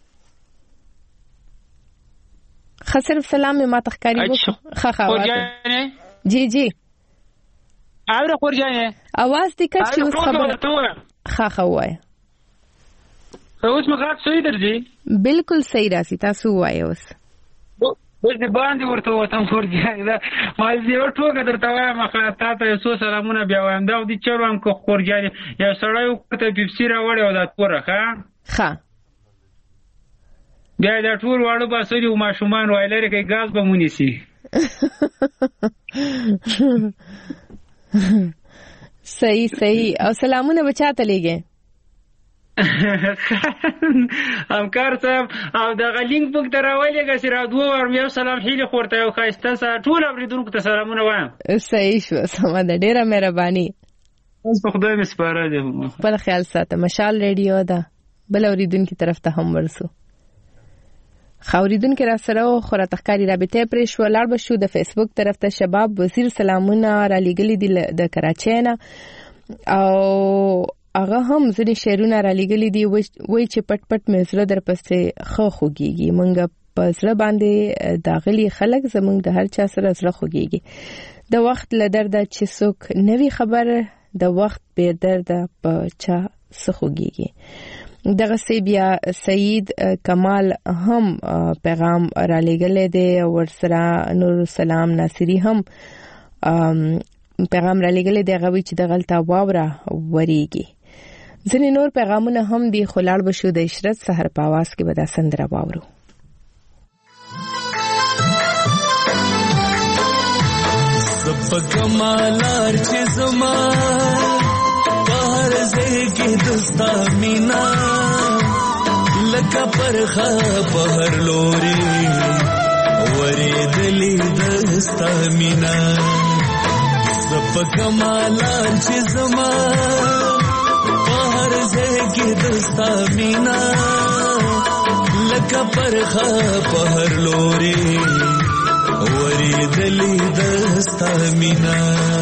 خسر سلام ما تخکاری وکړه خورجان جی اوره خورجان आवाज دې کټ چې خبره وای اوس مګات صحیح درځي بالکل صحیح راسي تاسو وای اوس دې باندې ورته وتم خورجان دا ما دې ورټوګه درته وایم تا ته یو سلامونه بیا وایم دا دې چروم کو خورجان یو سړی ورته پیپسي راوړی او دا توره ښه بیا دا ټول واړو باسري او ماشومان وایلري کې غاز به مونږ نيسي صحیح او سلامونه بچاته لګي همکار صاحب او د غلینګ پک تراولې غسر دوه ورم یو سلام هیله خورته یو خاصه سره ټول اوریدونکو ته سلامونه وایم صحیح شو سم ده ډیره مهرباني اوس په خدای مې سپاره دي خپل خیال ساته مشال ریډیو ده بل اوریدونکو طرف ته هم ورسو خوریدونکو را سره خو را تخکاری رابطه پرې شو لاړ بشو د فیسبوک طرف ته شباب وزیر سلامونه را لګلی دي د کراچۍ نه او هغه هم ځنې شعرونه را لګلی دي وای چې پټ مې زړه در پسې خو خوږیږي مونږ په زړه باندې داغلي خلک زمونږ د هر چا سره زړه خوږیږي د وخت له درده چې څوک نوی خبر د وخت به درده په چا سخوږیږي دغه سی بیا سید کمال هم پیغام را لګلې دی ورسره نور سلام ناصری هم پیغام را لګلې دی غوي چې د غلطه واوره وریږي ځنې نور پیغامونه هم دی خلال بشو د عشرت سحر په आवाज کې به دا سندره واورو سب کمالار چې زما بهر زګي دستا مینا لکه پرخه بهر لوري ورې دلی دستا مینا سب کمالار چې زما بهر زګي دستا مینا لکه پرخه بهر لوري ورې دلی دستا مینا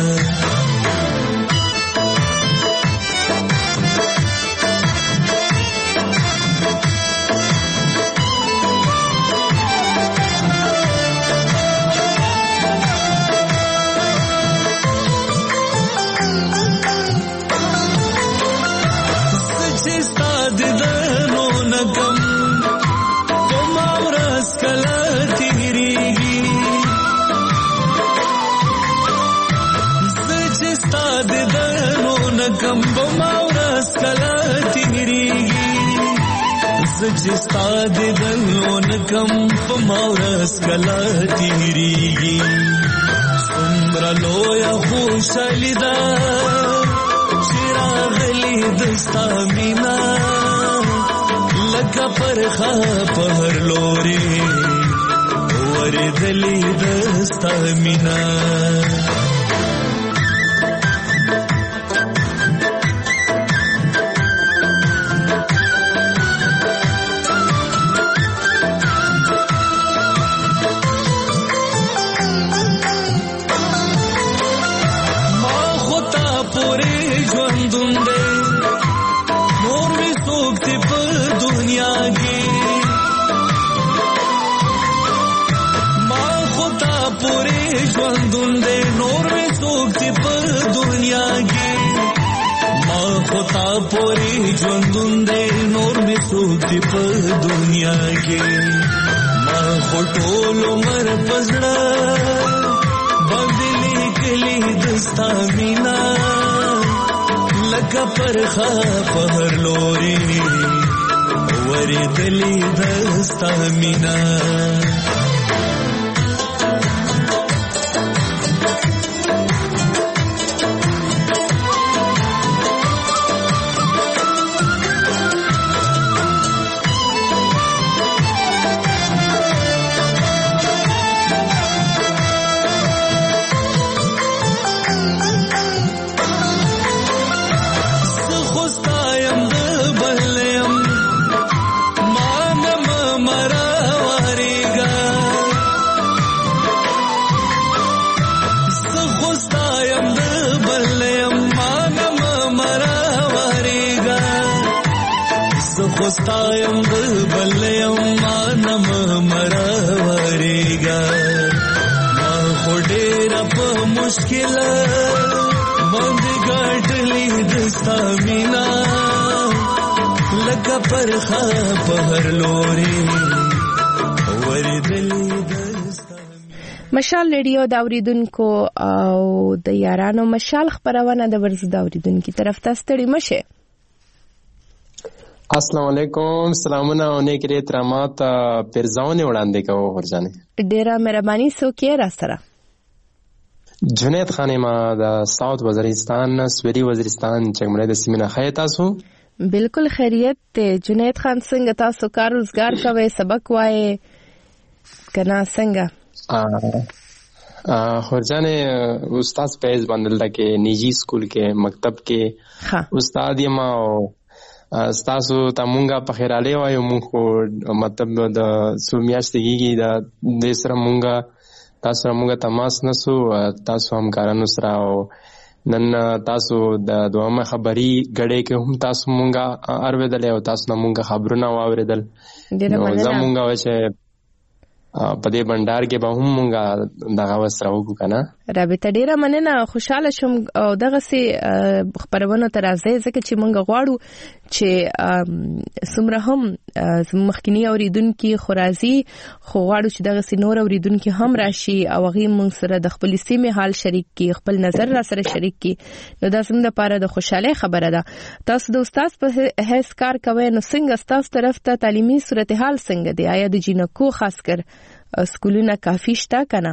جستا دې دلون کم په مورس کلا تیریږي څومره لویه خوشالي ده چې راغلي دستا مینا لکه پرخه په هر لوري ورېدلې دستا مینا خطا پوری ژوندون دی نور می څوک دی په دنیا کې ما خټول عمر پزړه بدلی کلی دستا مینا لکه پرخه په هر لوري ورې دلی دستا مینا خوستایم بلیم مانم مراوریگا ما خودیر پا مشکل بند گاٹلی دستا مینا لگا پرخا پهر لوری وردلی دستا. مشال ریډیو د اوریدونکو او د یارانو مشال خبرونه د ورځ د اوریدونکو طرف ته ستړي مشه. السلام علیکم، سلامونه او نیک احترامات پرځاونه وړاندې کوو ورجانې. ډیره مهرباني سوکې را سره. جنید خانې ما د ساوث وزیرستان سویلي وزیرستان چګمړې د سیمه خای تاسو بالکل خیریت ته. جنید خان څنګه تاسو کار روزګار کوي، سبق وایي کنا څنګه؟ ورجانې استاد پیز باندې کې نجی سکول کې مکتب کې استاد یم او ستاسو ته مونږه په خیراله وایو. مونږ مطلب د سومیاشتګي د سره مونږه تاسو مونږه تماس نسو تاسو هم کارانو سره او نن تاسو د دوامه خبري غړې کې هم تاسو مونږه اورېدل او تاسو مونږه خبرونه واوریدل. زمونږه وشه په دې بندر کې به هم مونږه دغه وسره وکړو کنه. رابطه ډیره مننه، خوشاله شوم او دغه سي خبرونه تر ازه ځکه چې مونږ غواړو چې سمره هم مخکینی اوریدونکو خورازي خو غواړو چې دغه سي نور اوریدونکو هم راشي او هغه مونږ سره د خپل سیمه حال شریک کی، خپل نظر را سره شریک کی. نو دا زموږ لپاره د خوشاله خبره ده. تاسو د استاد په هیڅ کار کوي نو څنګه تاسو طرف ته تعلیمي صورتحال څنګه دی؟ آیا د جنکو خاص کر سکولونه کافی شته کنه؟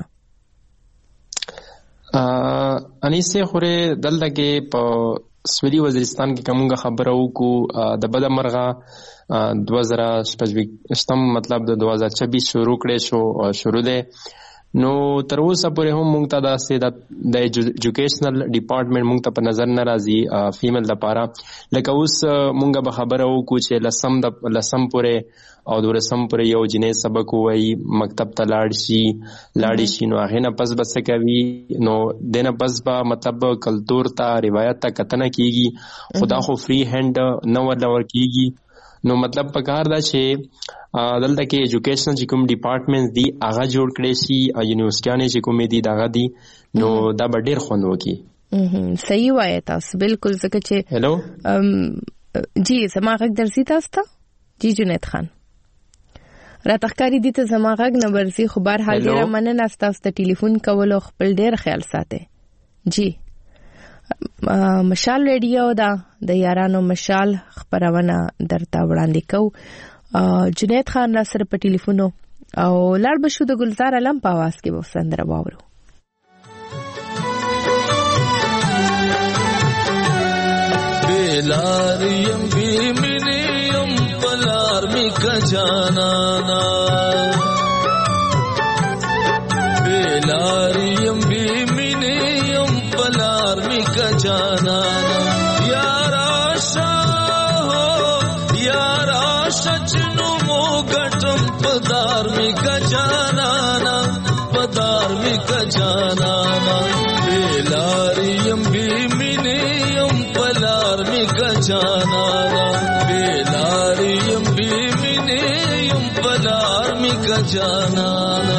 انیسه خوره دلته کې په سویلي وزیرستان کې کومه خبره وکړو د بده مرغه 2026 مطلب د 2026 شروع کړي شروع ده. نو تر اوسه پورې هم مونږ ته د ایجوکیشنل ډپارټمنټ مونږ ته په نظر نه راځي فیمیل لپاره. لکه اوس مونږ به خبره وکړو چې لسم پورې او د ورسم پورې یو جنې سبق وایي مکتب ته لاړ شي نو هغه نه پس بس کوي نو دنه پس به مطلب کلچر ته روایت ته کتنه کیږي. خدا خو فری هند نه ورلور کیږي. نو مطلب پکار دا چې دلته کې ایجوکیشنل چې کوم ډپارټمنټ دی هغه جوړ کړي شي یونیورسيټیانې چې کومې دي دغه دي نو دا به ډېر خوند وکړي. صحیح وایي تاسو بالکل. ځکه چې هلو جی زما غږ درځي تاسو ته؟ جی جنید خان را تخکاری دي ته زما غږ نه ورځي خو بهر حال ډېره مننه تاسو ته ټلیفون کولو خپل ډېر خیال ساتئ. جی مشال ریډیو دا د یارانو مشال خبرونه درته وړاندې کو. جنید خان را سره په ټلیفونو او لړ بشو د ګلزار علم په आवाज کې به سندره واورو. بلاریم بیمینیم پلار می کجانانا بلاریم بیمینیم پلار می کجانانا یارا چنو مو گٹم پدار می کجانانا بلاریم بیمینیم پلار می کجانانا بلاریم بیمینیم پلار می کجانانا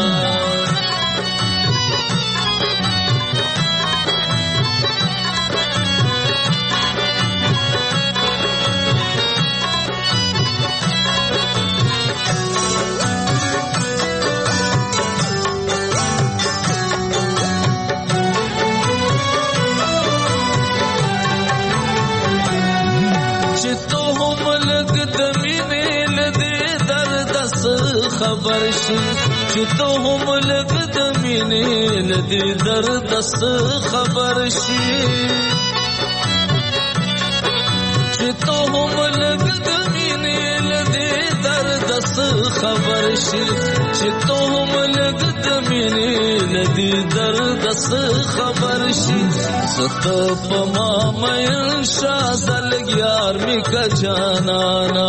هم لګ د مینې لدې درد خبر شي چې ته هم لګ د مینې لدې درد خبر شي چې ته هم لګ د مینې لدې درد خبر شي چې ته هم لګ د مینې لدې درد خبر شي زته په ما مېن شازل یار می کا جانانا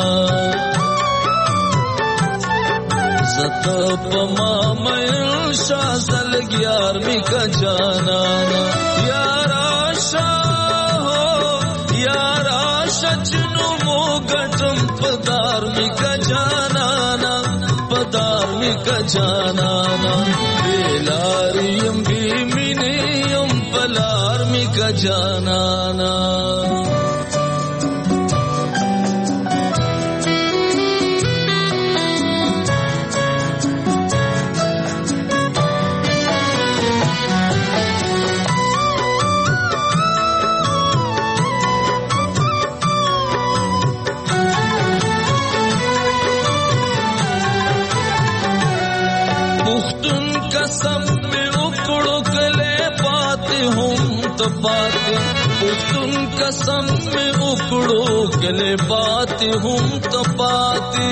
زته په ما مېن شازل یار می کا جانانا یار آشا هو یار آشا چنو مو غټم پدار می کا جانانا پدار می کا جانانا بیلاریم بی مینیم پلار می کا جانانا پختون قسم میں اکڑو گلے بات ہم تپاتے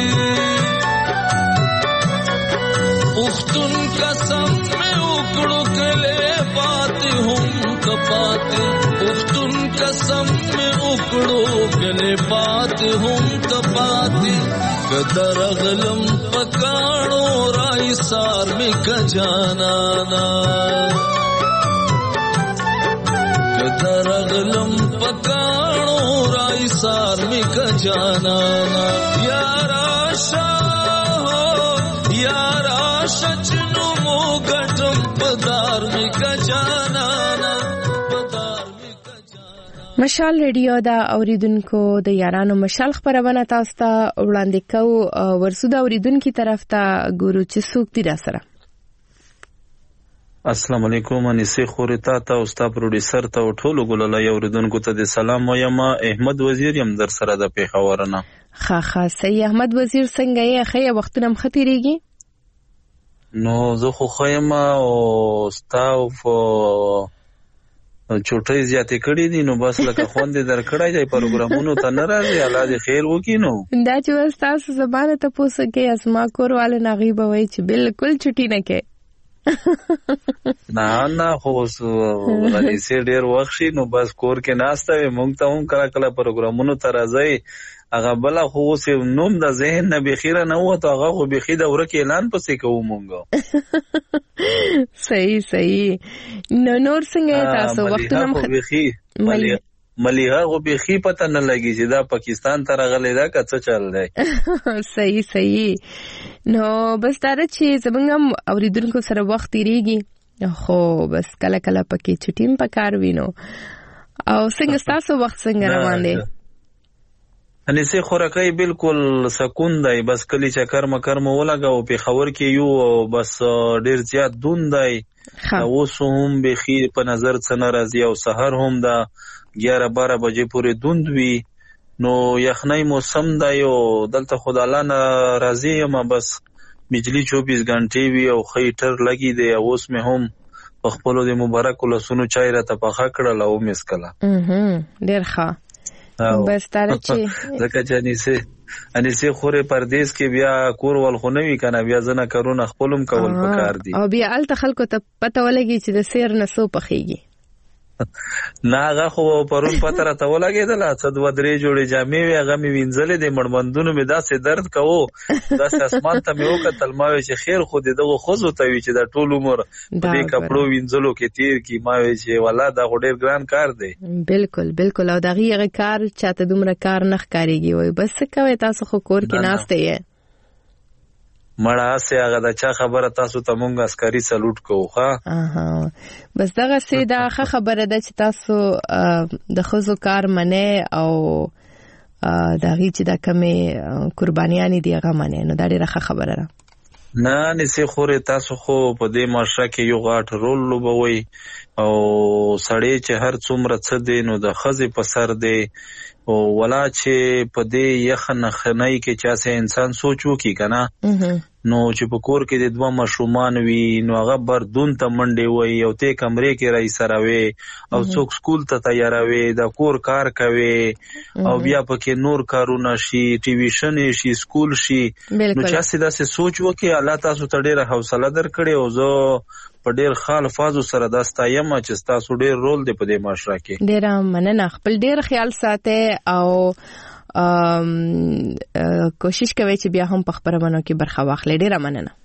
پختون قسم میں اکڑو گلے بات ہم تپاتے پختون قسم میں اکڑو گلے بات ہم تپاتے قدر غلم پکاڑو رائی سار میں کجانانا درغلم پکانو رائی سار می کا جانانا یار آشا ہو یار آشا چنو مو گٹم پدار می کا جانانا پدار می کا جانانا مشال ریډیو دا اوریدونکو د یارانو مشال خبرونه تاسو ته وړاندې کوو ورسو دا اوریدونکو طرف ته ګورو چې څوک دی را سره السلام علیکم انیسه خورتا ته او ستا پروډوسر ته ټولو ګلله یو ردونکو ته د سلام وایم احمد وزیر يم در سره د پیښورنه خا صحیح احمد وزیر څنګه یې خیا وختونه مختیریږي نو زه خو خیم او ستا او چوټي زیاتې کړې دي نو بس لکه خوندې در کړای دی پروګرامونو ته نه راځي الله دې خیر وکړي نو دا چې تاسو زبانه ته پوسه کې اسما کورواله نغیب وای چې بالکل چټي نه کې نه خو غلی سي ډیر وخت شي نو بس کور کې ناشته مونږ ته هم کله پروګرامونو ته راځي هغه بل خو سه نوم د ذهن نه بخیره نه وته هغه خو بخیده ورکه اعلان پسې کوو مونږ صحیح نور څنګه تاسو وختونه مخې ملیها غو بخی پته نه لګی چې دا پاکستان ته راغلی دا کڅ چل دی صحیح نو بس دا چې زمونږ اوریدونکو سره وخت تیریږي خو بس کله پکې چټیم پکار وینو او څنګه تاسو وخت څنګه روان دی اني سي خورکای بالکل سکون دی بس کلی چکر مکر مو ولګاو په خبر کې یو بس ډیر زیات دون دی اوس هم بخیر په نظر څنګه راځي او سحر هم دا 11-12 بجې پورې دوند وی نو یخنۍ موسم دی او دلته خدای نه راضي یم بس بجلی 24 غنټې وی او خیټر لګي دی اوس مې هم په خپل د مبارک لسونو چای را ته پخا کړل او مسکله ډیر ښه بس تر چې زکه چې انیسه خوره پردیس کې بیا کور ول خو نوي کنه بیا زنه کارونه خپلم کول پکار دي او بیا ال خلکو ته پته ولګي چې د سیر نسو پخېږي نه هغه خو پرون پته راته ولګېدل څه دوه درې جوړې جامې وي هغه مې وینځلې د مړمندونو مې داسې درد کوو داسې اسمان ته مې وکتل ما وی چې خیر خو دې دغه خوځو ته وي چې دا ټول عمر دې کپړو وینځلو کې تیر کی ما وی چې والا دا ډېر ګران کار دی بالکل او دغه کار چاته دومره کار نه ښکاریږي وای بس کوي تاسو خو کور کې ناشته یې مړه سه هغه د چا خبره تاسو ته مونږ عسکري سلوټ کوو ها بس دغه سه دا خبره ده چې تاسو د خزو کار منه او دغه چې د کمې قربانیانی دی هغه منه نو دا ډیره خبره ده نه نسی خوره تاسو خو په دې معاشره کې یو غاټ رول لوبوي او سړی چې هر څومره څه دی نو د ښځې په سر دی او ولا چې په دې یخ نخنۍ کې چا سه انسان سوچ وکړي که نه نو چې په کور کې د دوه ماشومان وي نو هغه بردون ته منډې وي او ته کمرې کې رای سره وي او څوک سکول ته تیاروي د کور کار کوي او بیا پکې نور کارونه شي ټیویشن شي سکول شي نو چې داسې سوچ وکړي الله تاسو ته ډېره حوصله درکړي او زه په ډېر خال فازو سره دا ستایم چې تاسو ډېر رول دی په دې معاشره کې. ډېره مننه. خپل ډېر خیال ساتئ او کوشش کوي چې بیا هم په خبرونو کې برخه واخلئ. ډېره مننه.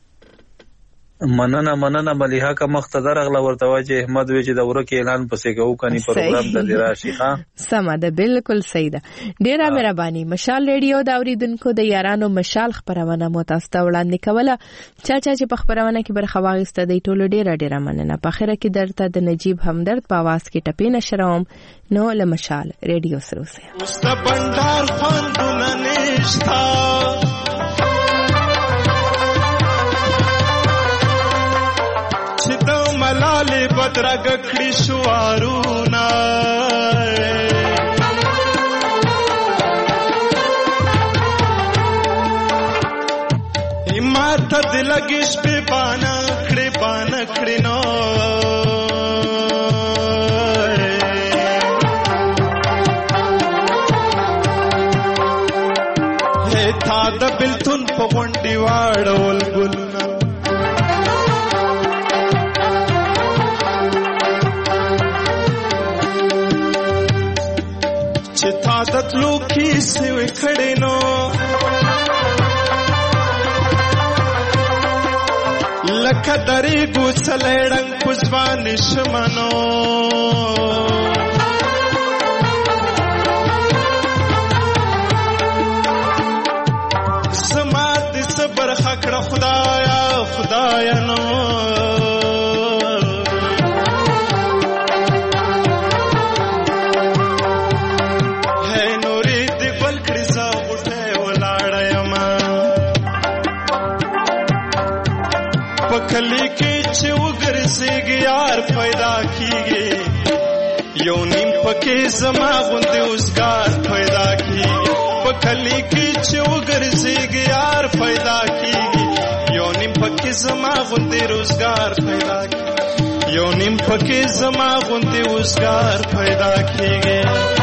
مننه ملیحه کا مختدر اغلا ورته واجه احمد وی چې د ورکه اعلان پسې کوو کني پروګرام ته راشي. ها سم ده، بالکل صحیح ده. ډیره مهرباني. مشال ریډیو دا اوریدونکو د یارانو مشال خبرونه مو تاسو ته وړاندې کوله. چې په خبرونه کې برخه واغسته دی ټولو ډیره مننه. په اخره کې درته د نجیب همدرد په आवाज کې ټپې نشروم نو له مشال ریډیو سره اوسه. مستبندار خوندونه نشتا چې د ملالې بدرګ کړي شوارونا همت د لګش په بانا کړي نو هه تا د بلتون په غونډي واړول ګلنا عادت لوکی سوی کھڑے نو لکھ دری گوچلے ڈنگ پزوان شمنو سمات صبر خکڑ خدایا نو کلی کې چې وګرځيږي یار پیدا کیږي یو نیم پکې زما غوندې اوسګار پیدا کیږي په کلی کې چې وګرځيږي یار پیدا کیږي یو نیم پکې زما غوندې روزګار پیدا کیږي یو نیم پکې زما غوندې اوسګار پیدا کیږي.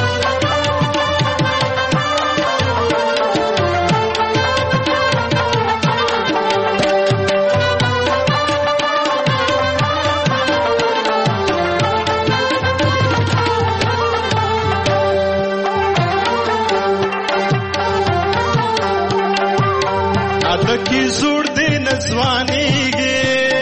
کی زوړ دی نځوانيږي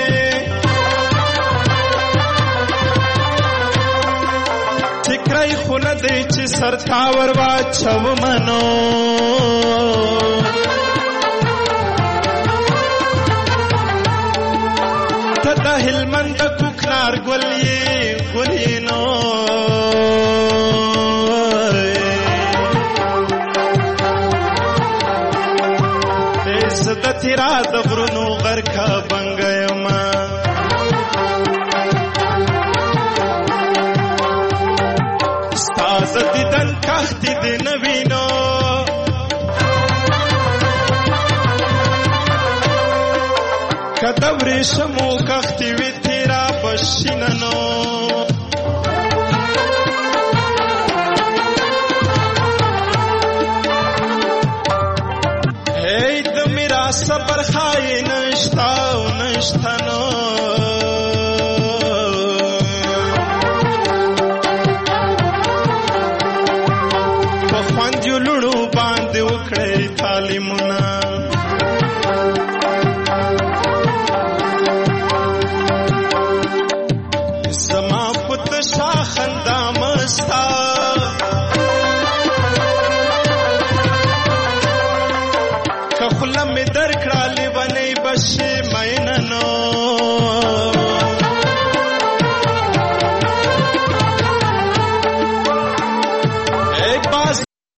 ټکرای خونه دی چې سر تاور واچو منو ته د هلمند کوکنار ګلې نو د تیرا د غرونو غرکا بنګیما ستاز دیدن کختی دی نوینو کدو ریشمو کختی وی تیرا بشیننو صبر خای نشتا نو په خوند یو لړو باندې وکړې تعلیمونه